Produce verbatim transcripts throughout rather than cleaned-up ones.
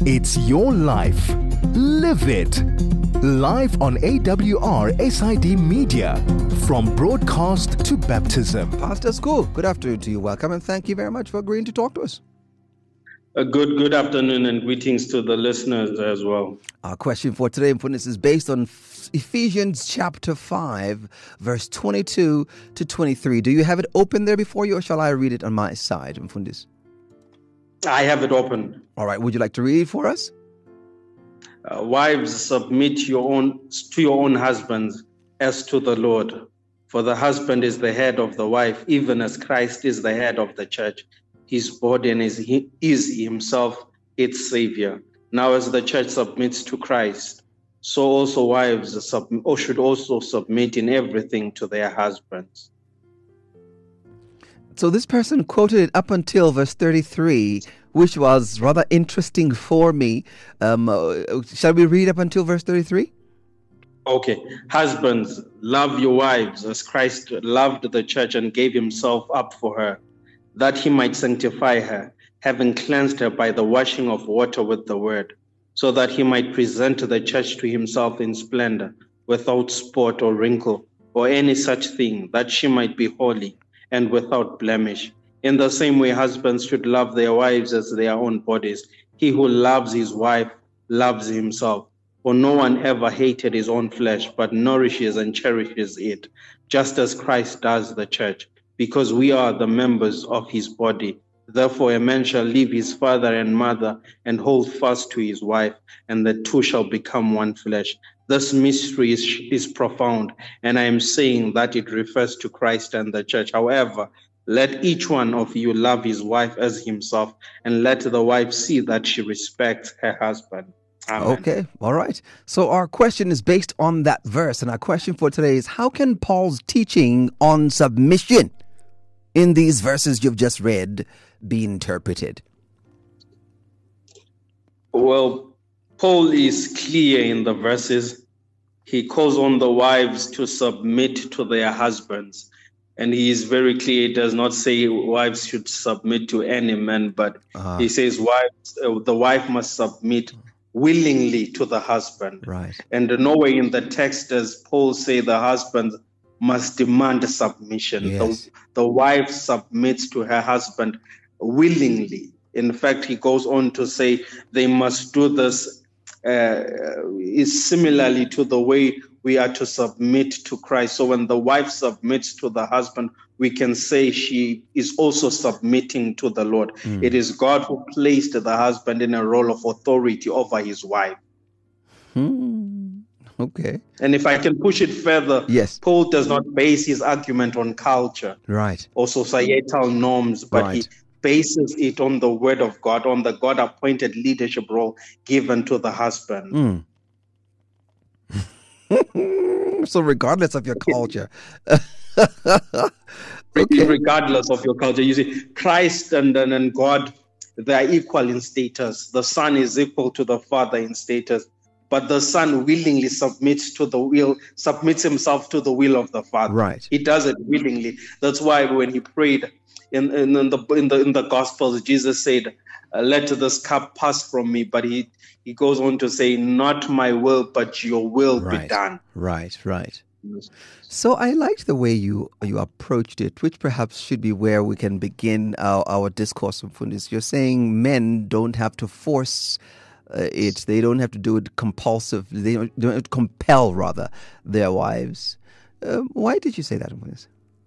It's your life. Live it. Live on A W R S I D Media. From broadcast to baptism. Pastor School, good afternoon to you. Welcome and thank you very much for agreeing to talk to us. A good good afternoon and greetings to the listeners as well. Our question for today, Mfundisi, is based on Ephesians chapter five, verse twenty-two to twenty-three. Do you have it open there before you, or shall I read it on my side, Mfundisi? I have it open. All right. Would you like to read it for us? Uh, wives, submit your own to your own husbands as to the Lord. For the husband is the head of the wife, even as Christ is the head of the church, his body, and is, he is himself its Savior. Now as the church submits to Christ, so also wives sub, or should also submit in everything to their husbands. So this person quoted it up until verse thirty-three, which was rather interesting for me. Um, uh, shall we read up until verse thirty-three? Okay. Husbands, love your wives as Christ loved the church and gave himself up for her, that he might sanctify her, having cleansed her by the washing of water with the word, so that he might present the church to himself in splendor, without spot or wrinkle, or any such thing, that she might be holy and without blemish. In the same way, husbands should love their wives as their own bodies. He who loves his wife loves himself. For no one ever hated his own flesh, but nourishes and cherishes it, just as Christ does the church, because we are the members of his body. Therefore a man shall leave his father and mother and hold fast to his wife, and the two shall become one flesh. This mystery is, is profound, and I am saying that it refers to Christ and the church. However, let each one of you love his wife as himself, and let the wife see that she respects her husband. Amen. Okay, all right. So our question is based on that verse, and our question for today is, how can Paul's teaching on submission in these verses you've just read be interpreted? Well, Paul is clear in the verses. He calls on the wives to submit to their husbands. And he is very clear. He does not say wives should submit to any man, but uh-huh. he says wives, uh, the wife must submit willingly to the husband. Right. And nowhere in the text does Paul say the husband must demand submission. Yes. The, the wife submits to her husband willingly. In fact, he goes on to say they must do this uh, is similarly to the way we are to submit to Christ. So when the wife submits to the husband, we can say she is also submitting to the Lord. Mm. It is God who placed the husband in a role of authority over his wife. Hmm. Okay. And if I can push it further, yes. Paul does not base his argument on culture, right, or societal norms, but right. he bases it on the word of God, on the God-appointed leadership role given to the husband. Mm. So regardless of your culture. Okay. Regardless of your culture. You see, Christ and, and, and God, they are equal in status. The Son is equal to the Father in status. But the Son willingly submits to the will, submits himself to the will of the Father. Right. He does it willingly. That's why when he prayed in, in, in the in the in the Gospels, Jesus said, "Let this cup pass from me." But he he goes on to say, "Not my will, but your will right. be done." Right. Right. So I liked the way you you approached it, which perhaps should be where we can begin our, our discourse. You're saying men don't have to force uh, it; they don't have to do it compulsive. They don't, they don't have to compel, rather, their wives. Uh, why did you say that, Mfundisi?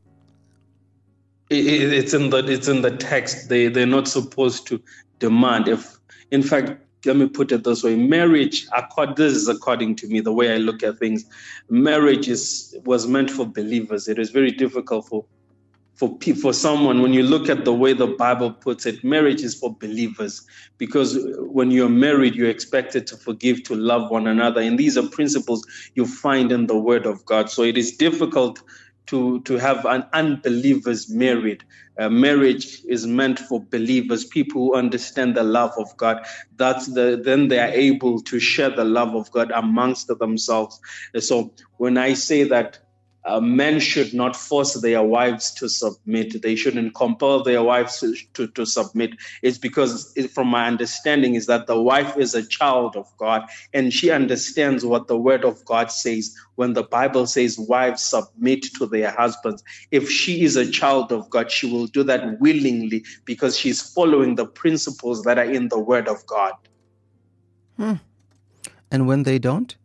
It, it's in the it's in the text. They they're not supposed to demand. If in fact, let me put it this way: marriage, this is according to me, the way I look at things. Marriage is was meant for believers. It is very difficult for for for someone. When you look at the way the Bible puts it, marriage is for believers, because when you're married, you're expected to forgive, to love one another, and these are principles you find in the Word of God. So it is difficult to to have an unbelievers married. Uh, marriage is meant for believers, people who understand the love of God. That's the then they are able to share the love of God amongst themselves. So when I say that uh, men should not force their wives to submit. They shouldn't compel their wives to, to, to submit. It's because, it, from my understanding, is that the wife is a child of God, and she understands what the word of God says. When the Bible says wives submit to their husbands, if she is a child of God, she will do that willingly because she's following the principles that are in the word of God. Hmm. And when they don't?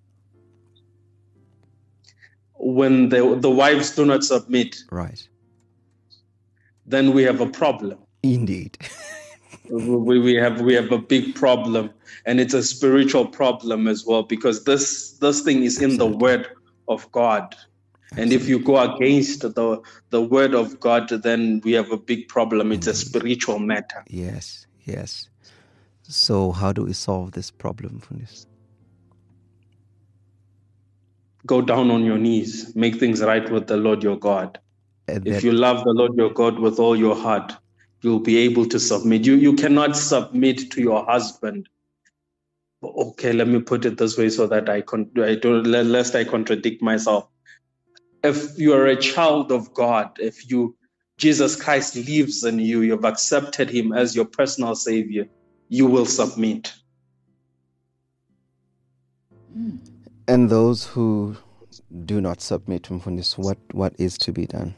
When the, the wives do not submit, right, then we have a problem. Indeed. we, we have we have a big problem, and it's a spiritual problem as well, because this this thing is in Absolutely. the word of God. Absolutely. And if you go against the the word of God, then we have a big problem. It's Indeed. a spiritual matter. Yes, yes. So how do we solve this problem, Mfundisi? Go down on your knees, make things right with the Lord your God. And if that, you love the Lord your God with all your heart, you'll be able to submit. You you cannot submit to your husband. Okay, let me put it this way so that I con- I don't lest I contradict myself. If you are a child of God, if you Jesus Christ lives in you, you've accepted him as your personal savior, you will submit. Mm. And those who do not submit, Mfundisi, what, what is to be done?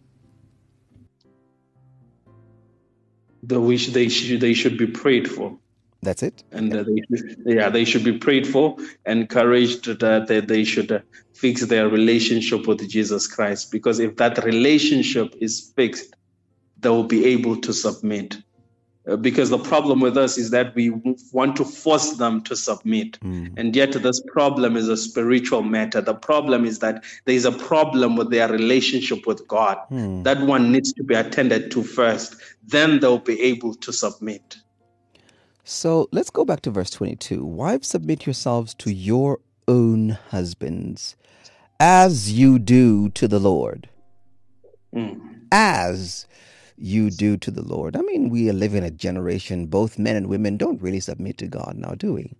The wish they should they should be prayed for. That's it. And uh, they yeah they should be prayed for, encouraged that they, they should uh, fix their relationship with Jesus Christ. Because if that relationship is fixed, they will be able to submit. Uh, because the problem with us is that we want to force them to submit. Mm. And yet this problem is a spiritual matter. The problem is that there is a problem with their relationship with God. Mm. That one needs to be attended to first. Then they'll be able to submit. So let's go back to verse twenty-two. Wives, submit yourselves to your own husbands as you do to the Lord. Mm. As you do to the Lord. I mean, we are living in a generation, both men and women don't really submit to God now, do we?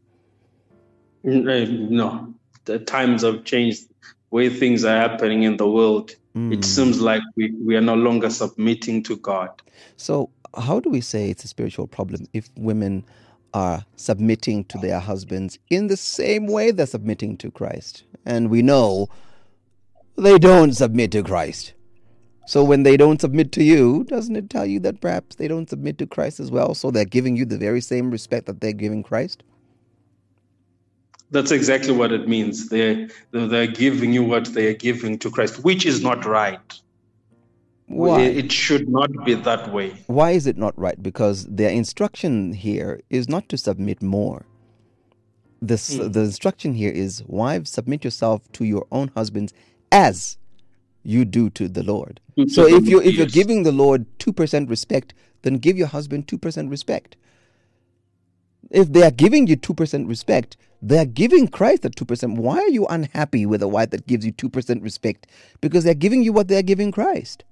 No. The times have changed. The way things are happening in the world, mm. it seems like we, we are no longer submitting to God. So how do we say it's a spiritual problem if women are submitting to their husbands in the same way they're submitting to Christ? And we know they don't submit to Christ. So when they don't submit to you, doesn't it tell you that perhaps they don't submit to Christ as well? So they're giving you the very same respect that they're giving Christ? That's exactly what it means. They're, they're giving you what they are giving to Christ, which is not right. Why? It should not be that way. Why is it not right? Because their instruction here is not to submit more. This, mm. The instruction here is, wives, submit yourself to your own husbands as you do to the Lord. So if you if you're giving the Lord two percent respect, then give your husband two percent respect. If they are giving you two percent respect, they are giving Christ that two percent. Why are you unhappy with a wife that gives you two percent respect? Because they're giving you what they're giving Christ.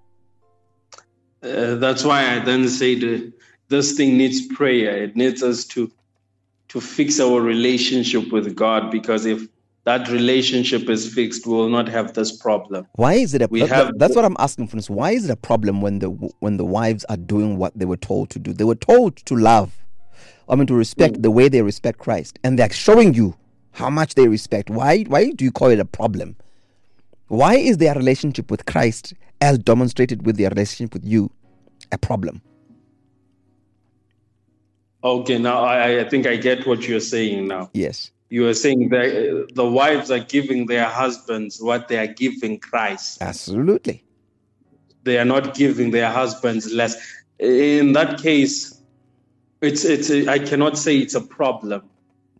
Uh, that's why I then say that this thing needs prayer. It needs us to to fix our relationship with God, because if that relationship is fixed, we will not have this problem. Why is it a we have, That's what I'm asking for. Why is it a problem when the when the wives are doing what they were told to do? They were told to love, I mean to respect mm. the way they respect Christ, and they're showing you how much they respect. Why why do you call it a problem? Why is their relationship with Christ, as demonstrated with their relationship with you, a problem? Okay, now I, I think I get what you're saying now. Yes. You are saying that the wives are giving their husbands what they are giving Christ. Absolutely. They are not giving their husbands less. In that case, it's it's a, I cannot say it's a problem.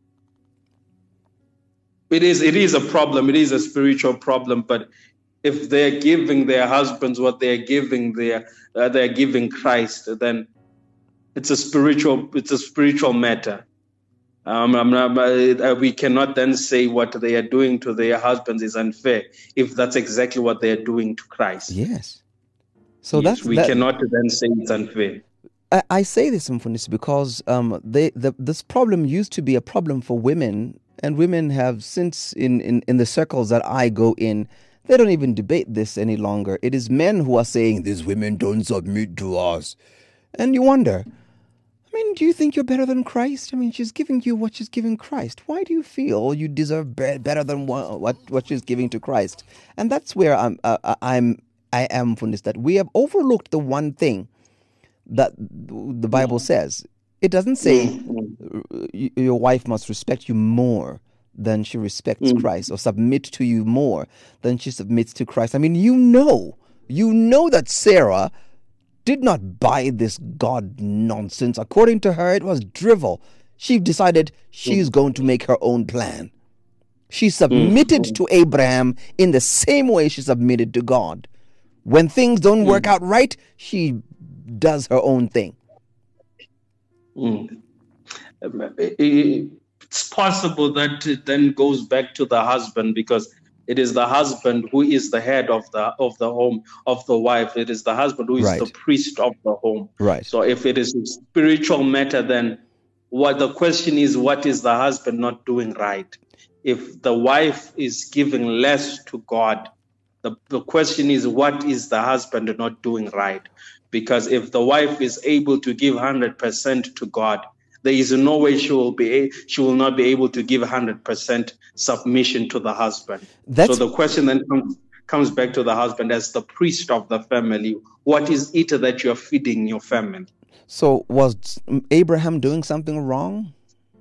It is it is a problem. It is a spiritual problem. But if they are giving their husbands what they are giving their uh, they are giving Christ, then it's a spiritual it's a spiritual matter. Um, I'm not, uh, we cannot then say what they are doing to their husbands is unfair if that's exactly what they are doing to Christ. Yes. So yes, that's we that, cannot then say it's unfair. I, I say this, Mfundisi, because um, they, the, this problem used to be a problem for women, and women have since in, in, in the circles that I go in, They don't even debate this any longer. It is men who are saying, these women don't submit to us. And you wonder, I mean, do you think you're better than Christ? I mean, she's giving you what she's giving Christ. Why do you feel you deserve be- better than what, what what she's giving to Christ? And that's where I'm uh, I'm I am from this, that we have overlooked the one thing that the Bible says. It doesn't say your wife must respect you more than she respects mm. Christ, or submit to you more than she submits to Christ. I mean, you know, you know that Sarah did not buy this God nonsense. According to her, it was drivel. She decided she's going to make her own plan. She submitted mm. to Abraham in the same way she submitted to God. When things don't work mm. out right, she does her own thing. Mm. It's possible that it then goes back to the husband, because it is the husband who is the head of the of the home, of the wife. It is the husband who is right. the priest of the home. Right. So if it is a spiritual matter, then what the question is, what is the husband not doing right? If the wife is giving less to God, the, the question is, what is the husband not doing right? Because if the wife is able to give one hundred percent to God, there is no way she will be she will not be able to give one hundred percent submission to the husband. That's... So the question then comes, comes back to the husband as the priest of the family. What is it that you're feeding your family? So was Abraham doing something wrong?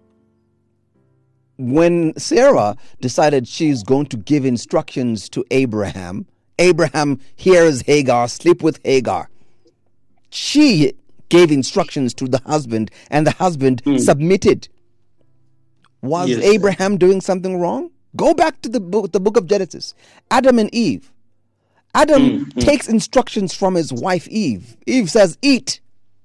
When Sarah decided she's going to give instructions to Abraham, Abraham hears Hagar, sleep with Hagar. She gave instructions to the husband, and the husband mm. submitted. Was yes. Abraham doing something wrong? Go back to the book, the book of Genesis. Adam and Eve. Adam mm. takes instructions from his wife Eve. Eve says, eat.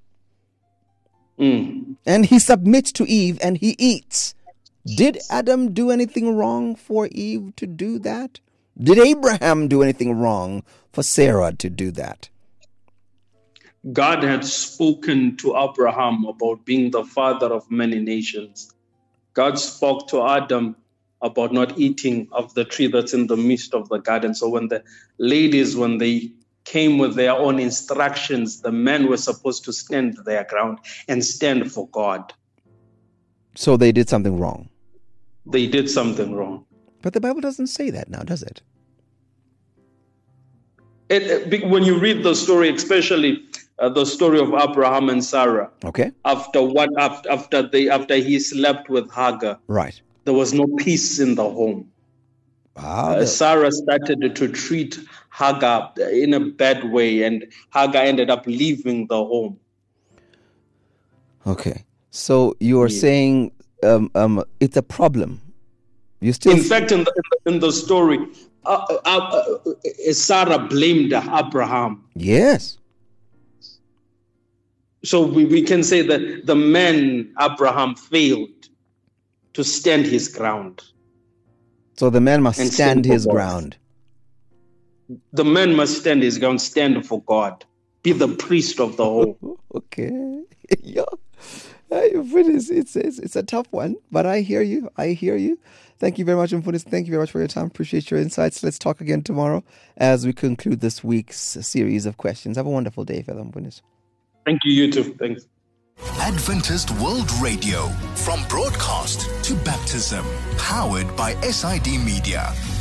Mm. And he submits to Eve and he eats. Did Adam do anything wrong for Eve to do that? Did Abraham do anything wrong for Sarah to do that? God had spoken to Abraham about being the father of many nations. God spoke to Adam about not eating of the tree that's in the midst of the garden. So when the ladies, when they came with their own instructions, the men were supposed to stand their ground and stand for God. So they did something wrong. They did something wrong. But the Bible doesn't say that now, does it? It, it when you read the story, especially uh, the story of Abraham and Sarah. Okay. After what? After after they after he slept with Hagar. Right. There was no peace in the home. Ah, uh, Sarah started to treat Hagar in a bad way, and Hagar ended up leaving the home. Okay. So you are yeah. saying um, um, it's a problem. You still. In fact, in the, in the, in the story, uh, uh, uh, Sarah blamed Abraham. Yes. So we, we can say that the man Abraham failed to stand his ground. So the man must stand his ground. The man must stand his ground, stand for God, be the priest of the home. Okay. Yeah. It's, it's, it's, it's a tough one, but I hear you. I hear you. Thank you very much, Mfunis. Thank you very much for your time. Appreciate your insights. Let's talk again tomorrow as we conclude this week's series of questions. Have a wonderful day, Father Mfunis. Thank you, you too. Thanks. Adventist World Radio, from broadcast to baptism, powered by S I D Media.